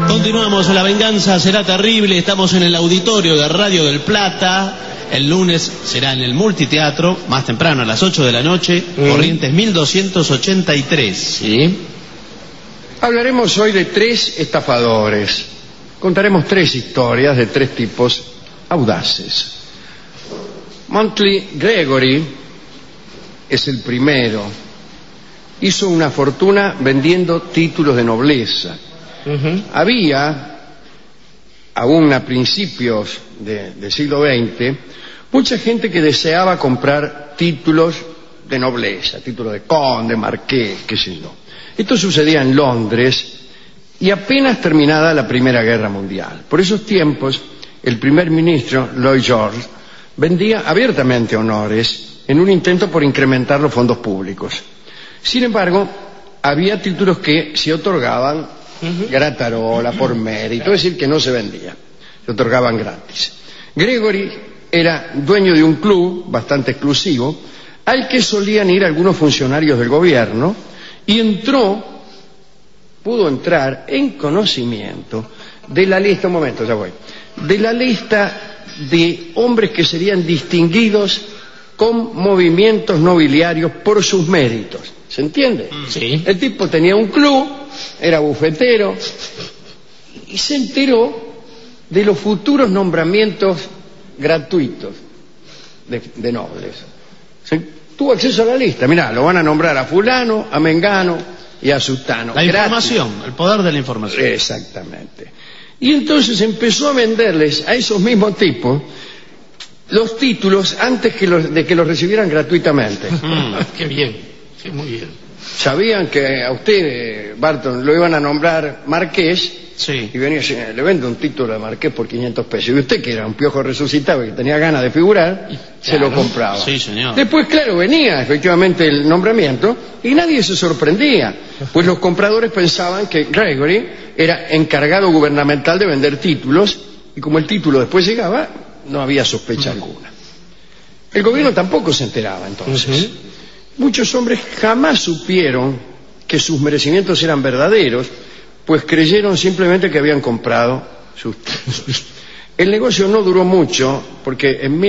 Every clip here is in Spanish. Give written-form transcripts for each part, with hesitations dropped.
Continuamos, La Venganza Será Terrible. Estamos en el auditorio de Radio del Plata. El lunes será en el Multiteatro, más temprano, a las 8 de la noche, Corrientes 1283. Sí. Hablaremos hoy de 3 estafadores. Contaremos 3 historias de 3 tipos audaces. Monthly Gregory es el primero. Hizo una fortuna vendiendo títulos de nobleza. Había, aún a principios del siglo XX, mucha gente que deseaba comprar títulos de nobleza, títulos de conde, marqués, qué sé yo. Esto sucedía en Londres y apenas terminada la Primera Guerra Mundial. Por esos tiempos, el primer ministro, Lloyd George, vendía abiertamente honores en un intento por incrementar los fondos públicos. Sin embargo, había títulos que se otorgaban gratarola, por mérito, es decir, que no se vendía, se otorgaban gratis. Gregory era dueño de un club bastante exclusivo al que solían ir algunos funcionarios del gobierno y pudo entrar en conocimiento de la lista, de la lista de hombres que serían distinguidos con movimientos nobiliarios por sus méritos. ¿Se entiende? Sí. El tipo tenía un club, era bufetero, y se enteró de los futuros nombramientos gratuitos de nobles. Tuvo acceso a la lista. Mirá, lo van a nombrar a fulano, a mengano y a sutano. La información, el poder de la información. Exactamente. Y entonces empezó a venderles a esos mismos tipos los títulos antes de que los recibieran gratuitamente. Qué bien, sí, muy bien. Sabían que a usted, Barton, lo iban a nombrar marqués, sí, y venía y le vende un título de marqués por 500 pesos. Y usted, que era un piojo resucitado y que tenía ganas de figurar, se lo compraba. Sí, señor. Después, claro, venía efectivamente el nombramiento y nadie se sorprendía, pues los compradores pensaban que Gregory era encargado gubernamental de vender títulos y como el título después llegaba, no había sospecha alguna. El gobierno tampoco se enteraba entonces. Muchos hombres jamás supieron que sus merecimientos eran verdaderos, pues creyeron simplemente que habían comprado sus títulos. El negocio no duró mucho, porque en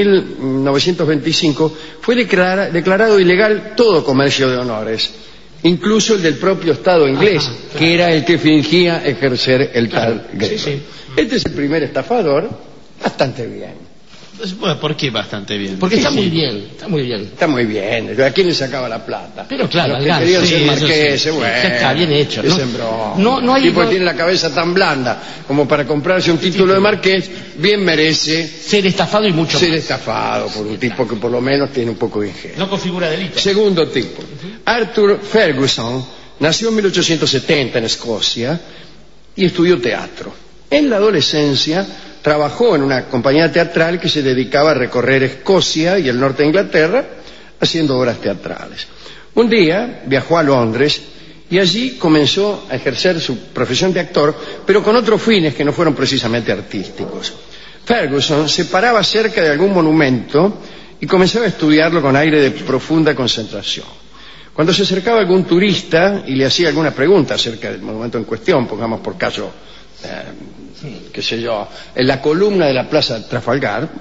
1925 fue declarado ilegal todo comercio de honores, incluso el del propio Estado inglés, que era el que fingía ejercer el tal Gregory. Este es el primer estafador, bastante bien. Bueno, ¿por qué bastante bien? Porque está muy bien, está muy bien. Está muy bien. ¿A quién le sacaba la plata? Pero claro, a los que querían ser marqueses, sí, bueno. está bien hecho. Que sembró. No hay tipo que tiene la cabeza tan blanda como para comprarse un título de marqués, bien merece ser estafado y mucho ser más. estafado por un tipo que por lo menos tiene un poco de ingenio. No configura delito. Segundo tipo. Arthur Ferguson nació en 1870 en Escocia y estudió teatro. En la adolescencia trabajó en una compañía teatral que se dedicaba a recorrer Escocia y el norte de Inglaterra haciendo obras teatrales. Un día viajó a Londres y allí comenzó a ejercer su profesión de actor, pero con otros fines que no fueron precisamente artísticos. Ferguson se paraba cerca de algún monumento y comenzaba a estudiarlo con aire de profunda concentración. Cuando se acercaba algún turista y le hacía alguna pregunta acerca del monumento en cuestión, pongamos por caso qué sé yo, en la columna de la Plaza Trafalgar,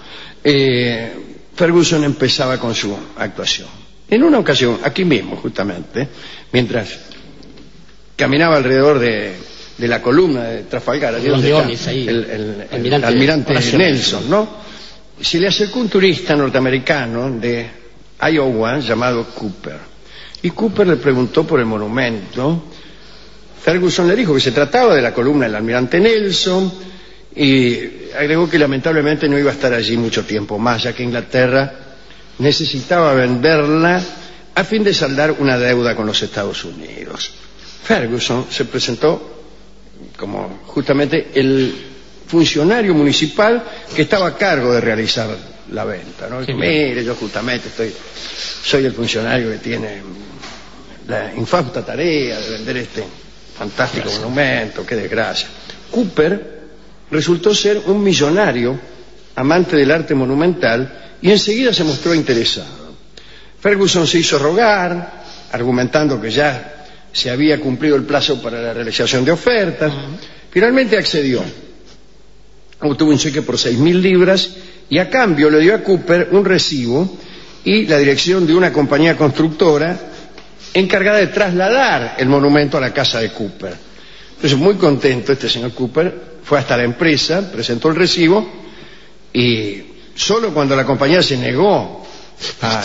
Ferguson empezaba con su actuación. En una ocasión, aquí mismo justamente, mientras caminaba alrededor de la columna de Trafalgar, allí donde está el almirante Nelson, ¿no? Se le acercó un turista norteamericano de Iowa llamado Cooper, y Cooper le preguntó por el monumento. Ferguson le dijo que se trataba de la columna del almirante Nelson y agregó que lamentablemente no iba a estar allí mucho tiempo más, ya que Inglaterra necesitaba venderla a fin de saldar una deuda con los Estados Unidos. Ferguson se presentó como justamente el funcionario municipal que estaba a cargo de realizar la venta, ¿no? Mire, yo justamente soy el funcionario que tiene la infausta tarea de vender este fantástico monumento, qué desgracia. Cooper resultó ser un millonario, amante del arte monumental, y enseguida se mostró interesado. Ferguson se hizo rogar, argumentando que ya se había cumplido el plazo para la realización de ofertas. Finalmente accedió. Obtuvo un cheque por 6.000 libras y a cambio le dio a Cooper un recibo y la dirección de una compañía constructora encargada de trasladar el monumento a la casa de Cooper. Entonces, muy contento este señor Cooper, fue hasta la empresa, presentó el recibo y solo cuando la compañía se negó a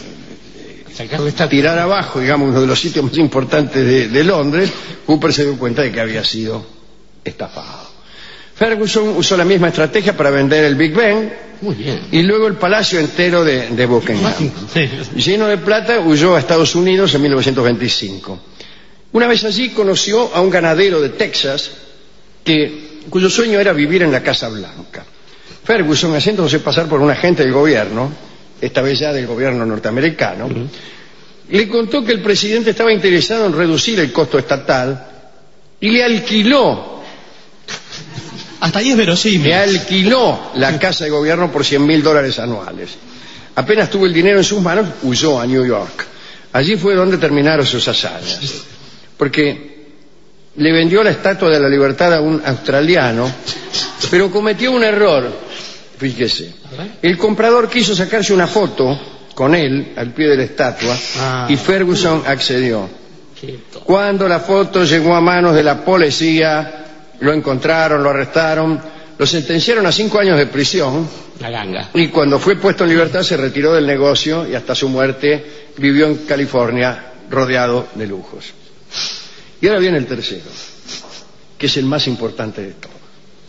tirar abajo, digamos, uno de los sitios más importantes de Londres, Cooper se dio cuenta de que había sido estafado. Ferguson usó la misma estrategia para vender el Big Ben. Muy bien. Y luego el palacio entero de Buckingham. Sí. Lleno de plata, huyó a Estados Unidos en 1925. Una vez allí conoció a un ganadero de Texas cuyo sueño era vivir en la Casa Blanca. Ferguson, haciéndose pasar por un agente del gobierno, esta vez ya del gobierno norteamericano, le contó que el presidente estaba interesado en reducir el costo estatal y le alquiló Hasta ahí es verosímil. Le alquiló la casa de gobierno por $100.000 anuales. Apenas tuvo el dinero en sus manos, huyó a New York. Allí fue donde terminaron sus hazañas. Porque le vendió la Estatua de la Libertad a un australiano, pero cometió un error. Fíjese. El comprador quiso sacarse una foto con él al pie de la estatua y Ferguson accedió. Cuando la foto llegó a manos de la policía, lo encontraron, lo arrestaron, lo sentenciaron a 5 años de prisión. La ganga. Y cuando fue puesto en libertad se retiró del negocio y hasta su muerte vivió en California rodeado de lujos. Y ahora viene el tercero, que es el más importante de todo.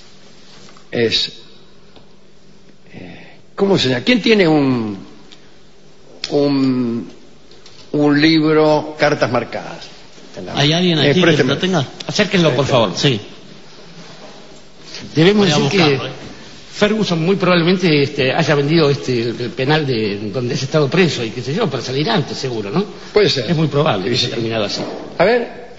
¿Cómo se llama? ¿Quién tiene un libro, cartas marcadas? ¿Hay alguien aquí que lo tenga? Acérquenlo, por favor. Sí. Debemos Voy a decir que buscarlo, Ferguson muy probablemente haya vendido el penal de donde has estado preso y qué sé yo, para salir antes, seguro, ¿no? Puede ser. Es muy probable que Sí. haya terminado así. A ver,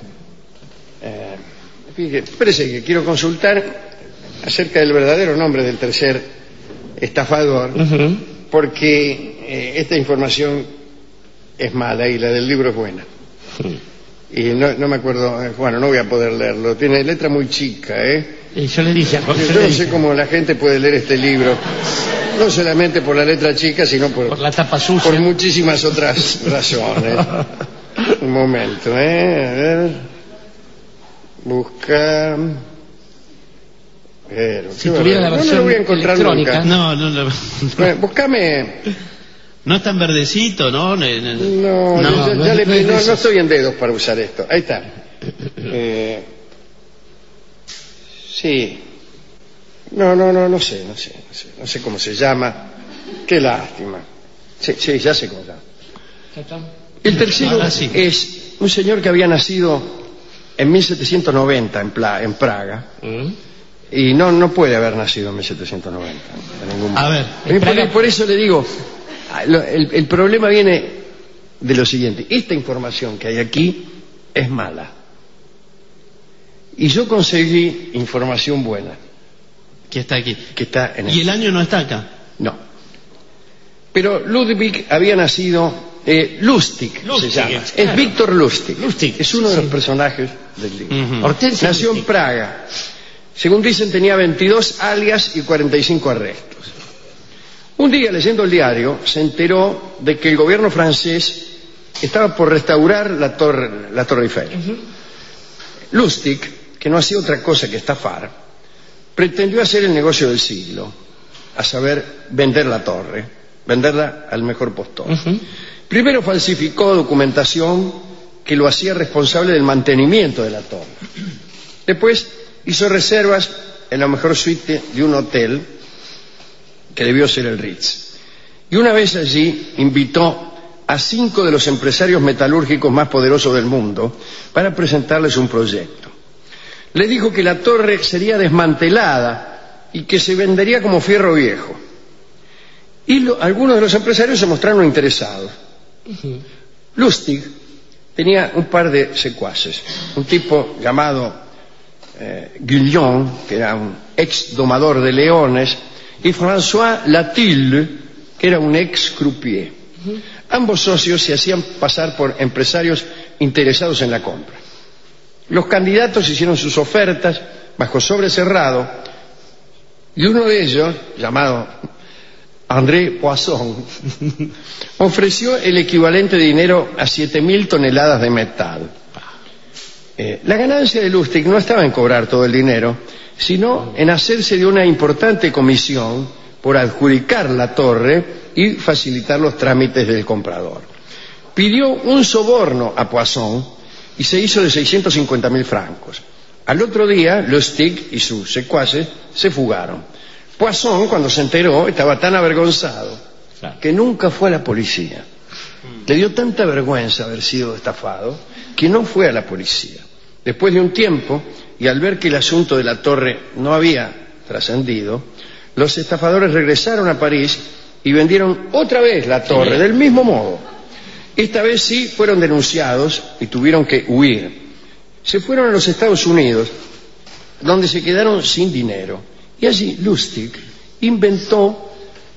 espérese que quiero consultar acerca del verdadero nombre del tercer estafador, porque esta información es mala y la del libro es buena. Y no me acuerdo, bueno, no voy a poder leerlo, tiene letra muy chica, Y yo le dije, Yo no sé cómo la gente puede leer este libro, no solamente por la letra chica, sino por la tapa sucia. por muchísimas otras razones. Un momento, a ver. Busca. Si tuviera la no versión lo voy a encontrar electrónica. nunca. No. Bueno, búscame. No es tan verdecito, ¿no? No, no estoy en dedos para usar esto. Ahí está. Sí. No sé cómo se llama. Qué lástima. Sí, ya sé cómo se llama. El tercero Ahora sí. es un señor que había nacido en 1790 en Praga. Y no puede haber nacido en 1790. En ningún A ver. por eso le digo, el problema viene de lo siguiente. Esta información que hay aquí es mala. Y yo conseguí información buena. Que está aquí. Que está en ¿Y el año no está acá? No. Pero Ludwig había nacido... Lustig se llama. Es Víctor Lustig. Es uno de los personajes del libro. Hortensia Nació en Lustig. Praga. Según dicen, tenía 22 alias y 45 arrestos. Un día, leyendo el diario, se enteró de que el gobierno francés estaba por restaurar la Torre Eiffel. Lustig, que no hacía otra cosa que estafar, pretendió hacer el negocio del siglo, a saber, vender la torre, venderla al mejor postor. Primero falsificó documentación que lo hacía responsable del mantenimiento de la torre. Después hizo reservas en la mejor suite de un hotel que debió ser el Ritz. Y una vez allí invitó a 5 de los empresarios metalúrgicos más poderosos del mundo para presentarles un proyecto. Le dijo que la torre sería desmantelada y que se vendería como fierro viejo. Y algunos de los empresarios se mostraron interesados. Lustig tenía un par de secuaces. Un tipo llamado Guillon, que era un ex domador de leones, y François Latille, que era un ex croupier. Ambos socios se hacían pasar por empresarios interesados en la compra. Los candidatos hicieron sus ofertas bajo sobre cerrado y uno de ellos, llamado André Poisson, ofreció el equivalente de dinero a 7.000 toneladas de metal. La ganancia de Lustig no estaba en cobrar todo el dinero, sino en hacerse de una importante comisión por adjudicar la torre y facilitar los trámites del comprador. Pidió un soborno a Poisson y se hizo de 650.000 francos. Al otro día, Lustig y sus secuaces se fugaron. Poisson, cuando se enteró, estaba tan avergonzado que nunca fue a la policía. Le dio tanta vergüenza haber sido estafado que no fue a la policía. Después de un tiempo, y al ver que el asunto de la torre no había trascendido, los estafadores regresaron a París y vendieron otra vez la torre, del mismo modo. Esta vez sí fueron denunciados y tuvieron que huir. Se fueron a los Estados Unidos, donde se quedaron sin dinero. Y allí Lustig inventó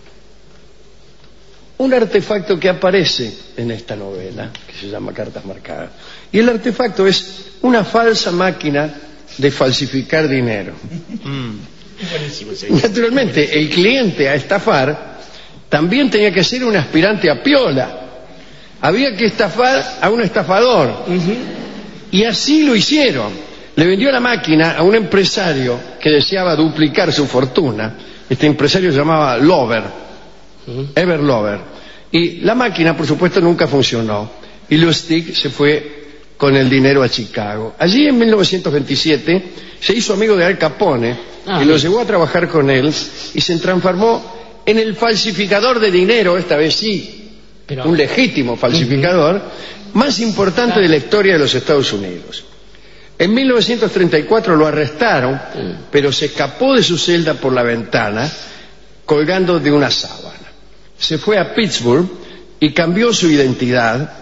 un artefacto que aparece en esta novela, que se llama Cartas Marcadas. Y el artefacto es una falsa máquina de falsificar dinero. Naturalmente, el cliente a estafar también tenía que ser un aspirante a piola. Había que estafar a un estafador. Y así lo hicieron. Le vendió la máquina a un empresario que deseaba duplicar su fortuna. Este empresario se llamaba Lover, Ever Lover. Y la máquina, por supuesto, nunca funcionó. Y Lustig se fue con el dinero a Chicago. Allí, en 1927, se hizo amigo de Al Capone y lo llevó a trabajar con él y se transformó en el falsificador de dinero, esta vez sí, un legítimo falsificador, más importante de la historia de los Estados Unidos. En 1934 lo arrestaron, pero se escapó de su celda por la ventana colgando de una sábana. Se fue a Pittsburgh y cambió su identidad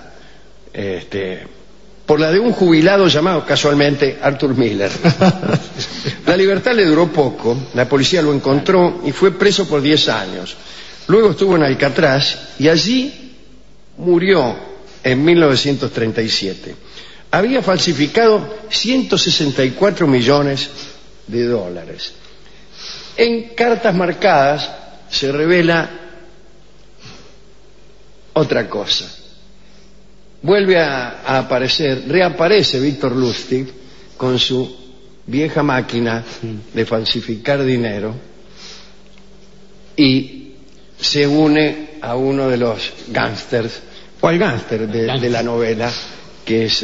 por la de un jubilado llamado casualmente Arthur Miller. La libertad le duró poco, la policía lo encontró y fue preso por 10 años. Luego estuvo en Alcatraz y allí murió en 1937. Había falsificado 164 millones de dólares. En Cartas Marcadas se revela otra cosa. Vuelve a aparecer, reaparece Víctor Lustig con su vieja máquina de falsificar dinero y se une a uno de los gángsters, o al gángster de la novela, que es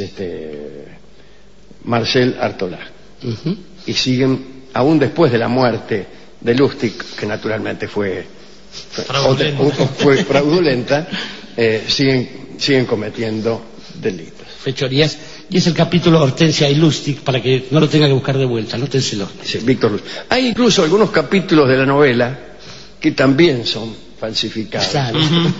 Marcel Artolá. Y siguen, aún después de la muerte de Lustig, que naturalmente fue fraudulenta, siguen cometiendo delitos. Fechorías. Y es el capítulo Hortensia y Lustig, para que no lo tenga que buscar de vuelta, anótenselo. Sí, Víctor Lustig. Hay incluso algunos capítulos de la novela que también son falsificados. Claro.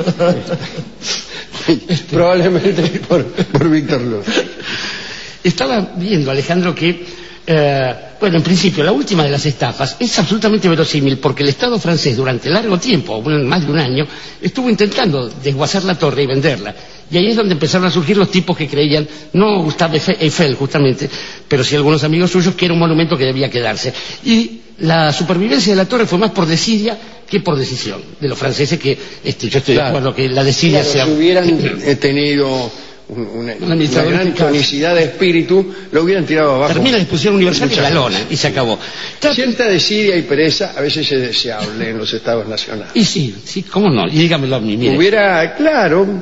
Probablemente por Víctor Lustig. Estaba viendo, Alejandro, que en principio la última de las estafas es absolutamente verosímil, porque el Estado francés durante largo tiempo, más de un año, estuvo intentando desguazar la torre y venderla. Y ahí es donde empezaron a surgir los tipos que creían, no Gustave Eiffel justamente, pero sí algunos amigos suyos, que era un monumento que debía quedarse. Y la supervivencia de la torre fue más por desidia que por decisión de los franceses, que yo estoy de acuerdo que la desidia sea... Si hubieran tenido una gran tonicidad de espíritu, lo hubieran tirado abajo. Termina la discusión universal y la lona, y se acabó. Cierta desidia y pereza a veces es deseable en los estados nacionales. Y sí, cómo no, y dígamelo a mí, mire. Claro,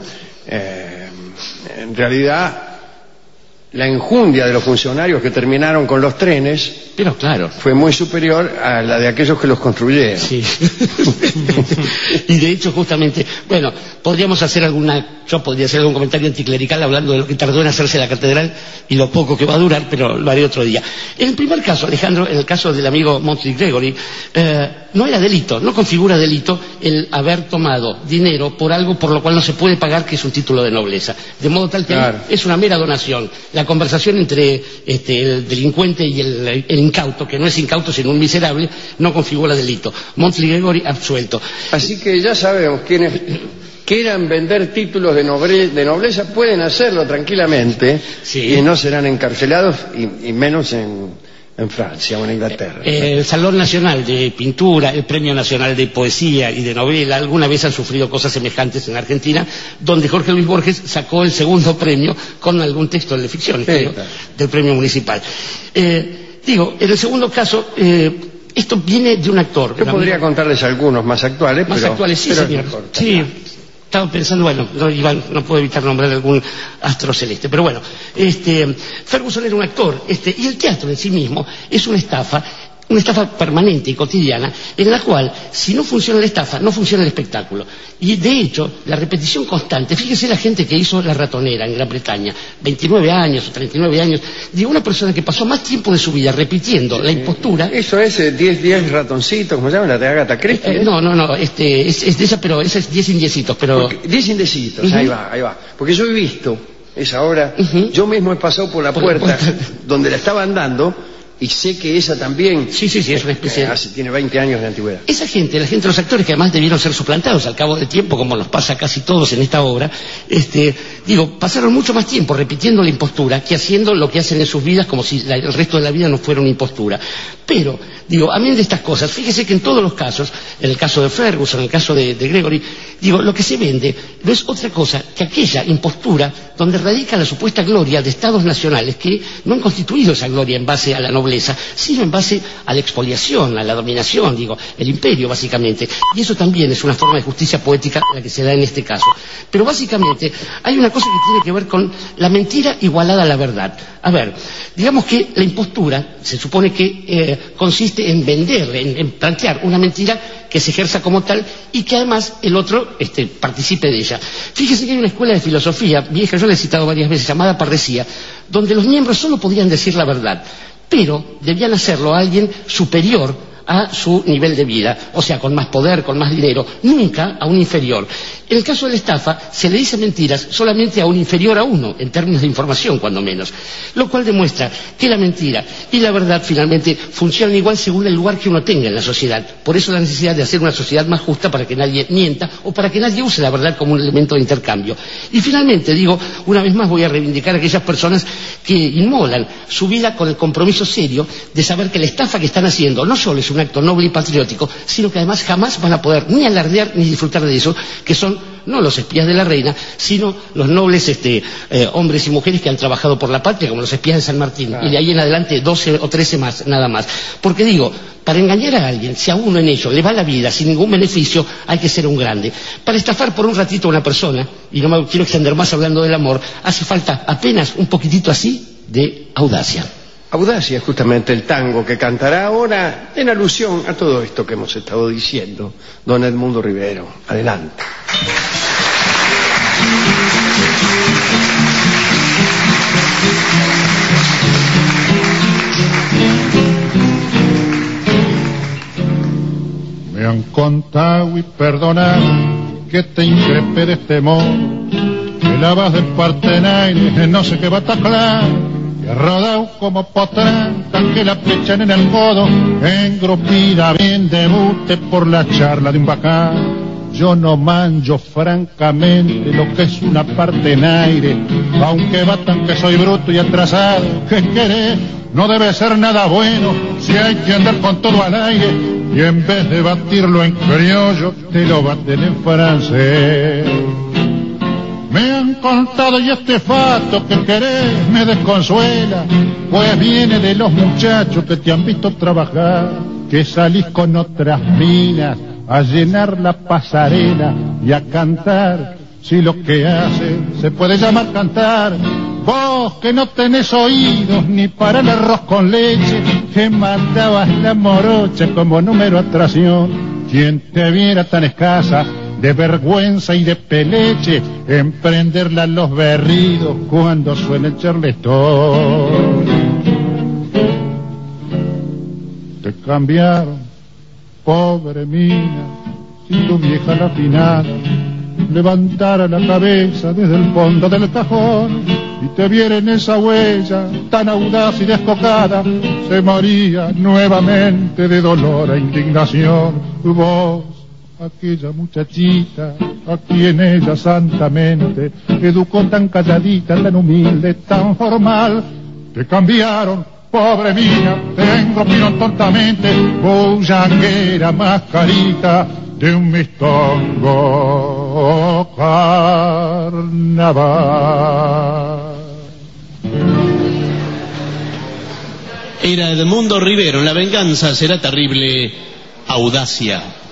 en realidad, la enjundia de los funcionarios que terminaron con los trenes, pero claro, fue muy superior a la de aquellos que los construyeron. Sí. Y de hecho, justamente, podría hacer algún comentario anticlerical hablando de lo que tardó en hacerse la catedral y lo poco que va a durar, pero lo haré otro día. En el primer caso, Alejandro, en el caso del amigo Montli Gregory, no era delito, no configura delito el haber tomado dinero por algo por lo cual no se puede pagar, que es un título de nobleza. De modo tal que es una mera donación. La conversación entre el delincuente y el incauto, que no es incauto sino un miserable, no configura delito. Montli Gregory absuelto. Así que ya sabemos quién es quieran vender títulos de nobleza pueden hacerlo tranquilamente, Sí. y no serán encarcelados, y menos en Francia o en Inglaterra. El Salón Nacional de Pintura, el Premio Nacional de Poesía y de Novela, alguna vez han sufrido cosas semejantes en Argentina, donde Jorge Luis Borges sacó el segundo premio con algún texto de ficción, Claro. del premio municipal. En el segundo caso, esto viene de un actor. Yo podría contarles algunos más actuales, Más pero, actuales, sí, pero es señor. mejor. Sí, estaba pensando, bueno, no puedo evitar nombrar algún astro celeste, pero bueno, Ferguson era un actor, y el teatro en sí mismo es una estafa permanente y cotidiana, en la cual, si no funciona la estafa, no funciona el espectáculo. Y de hecho, la repetición constante, fíjese la gente que hizo La Ratonera en Gran Bretaña, 29 años o 39 años, de una persona que pasó más tiempo de su vida repitiendo la impostura. Eso es 10 ratoncitos, ¿cómo se llama? La de Agatha Christie. No, es de esa, pero esa es 10 indiecitos, pero... 10 indecitos, Ujú. ahí va. Porque yo he visto esa obra, Ujú. yo mismo he pasado por la Por la puerta puerta. donde la estaban dando, y sé que esa también Sí, es una especie de... tiene 20 años de antigüedad. Esa gente, la gente de los actores que además debieron ser suplantados al cabo del tiempo, como nos pasa a casi todos en esta obra, pasaron mucho más tiempo repitiendo la impostura que haciendo lo que hacen en sus vidas como si el resto de la vida no fuera una impostura. Pero, amén de estas cosas, fíjese que en todos los casos, en el caso de Ferguson, en el caso de Gregory, lo que se vende no es otra cosa que aquella impostura donde radica la supuesta gloria de estados nacionales que no han constituido esa gloria en base a la nobleza, sino en base a la expoliación, a la dominación, el imperio básicamente. Y eso también es una forma de justicia poética la que se da en este caso. Pero básicamente hay una cosa que tiene que ver con la mentira igualada a la verdad. A ver, digamos que la impostura se supone que consiste en vender, en plantear una mentira que se ejerza como tal y que además el otro participe de ella. Fíjese que hay una escuela de filosofía vieja, yo la he citado varias veces, llamada parresía, donde los miembros solo podían decir la verdad, pero debían hacerlo a alguien superior a su nivel de vida, o sea, con más poder, con más dinero, nunca a un inferior. En el caso de la estafa, se le dice mentiras solamente a un inferior a uno, en términos de información, cuando menos. Lo cual demuestra que la mentira y la verdad finalmente funcionan igual según el lugar que uno tenga en la sociedad. Por eso la necesidad de hacer una sociedad más justa para que nadie mienta o para que nadie use la verdad como un elemento de intercambio. Y finalmente, una vez más voy a reivindicar a aquellas personas que inmolan su vida con el compromiso serio de saber que la estafa que están haciendo no solo es un acto noble y patriótico, sino que además jamás van a poder ni alardear ni disfrutar de eso, que son no los espías de la reina, sino los nobles hombres y mujeres que han trabajado por la patria, como los espías de San Martín, claro. Y de ahí en adelante 12 o 13 más, nada más. Porque para engañar a alguien, si a uno en ello le va la vida sin ningún beneficio, hay que ser un grande. Para estafar por un ratito a una persona, y no me quiero extender más hablando del amor, hace falta apenas un poquitito así de audacia. Audacia es justamente el tango que cantará ahora en alusión a todo esto que hemos estado diciendo don Edmundo Rivero. Adelante. Me han contado y perdonado que te increpe de este modo, que la vas de Partenaire, no sé qué va a taclar, que rodado como potranca, que la pechan en el codo, engrupida bien debute por la charla de un bacán. Yo no manjo francamente lo que es una Partenaire, aunque batan que soy bruto y atrasado, ¿qué querés? No debe ser nada bueno si hay que andar con todo al aire, y en vez de batirlo en criollo, te lo baten en francés. Me han contado y este fato que querés me desconsuela, pues viene de los muchachos que te han visto trabajar, que salís con otras minas a llenar la pasarela y a cantar, si lo que haces se puede llamar cantar. Vos que no tenés oídos ni para el arroz con leche, que mandabas la morocha como número atracción. Quien te viera tan escasa de vergüenza y de peleche, emprenderla los berridos cuando suena el charletón. Te cambiaron, pobre mina, si tu vieja la finada levantara la cabeza desde el fondo del cajón y te viera en esa huella tan audaz y descocada, se moría nuevamente de dolor e indignación. Vos, aquella muchachita a quien ella santamente educó tan calladita, tan humilde, tan formal. Te cambiaron, pobre mía, te engrupieron tontamente, bullanguera, mascarita de un mistongo carnaval. Era Edmundo Rivero, La venganza será terrible, Audacia.